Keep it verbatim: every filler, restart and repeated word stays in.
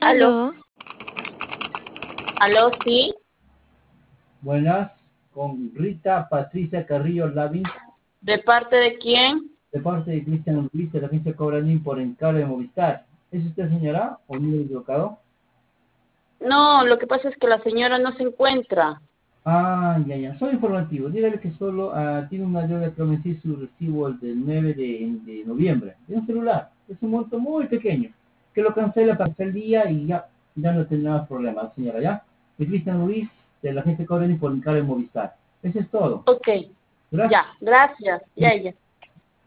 Aló, Aló, aló, sí. Buenas, con Rita Patricia Carrillo Lavin, ¿De parte de quién? de parte de Cristian Luis, de la agencia Cobranín por encargo de Movistar. ¿Es usted, señora, o número equivocado? No, lo que pasa es que la señora no se encuentra. Ah, ya, ya. Solo informativo. Dígale que solo ah, tiene una deuda que vencí su recibo el del nueve de, de noviembre. De un celular. Es un monto muy pequeño. Que lo cancela para el día y ya, ya no tendrá más problemas, señora, ¿ya? De Cristian Luis, de la agencia Cobranín por encargo de Movistar. Eso es todo. Ok, Gracias. ya, gracias. Ya, ya.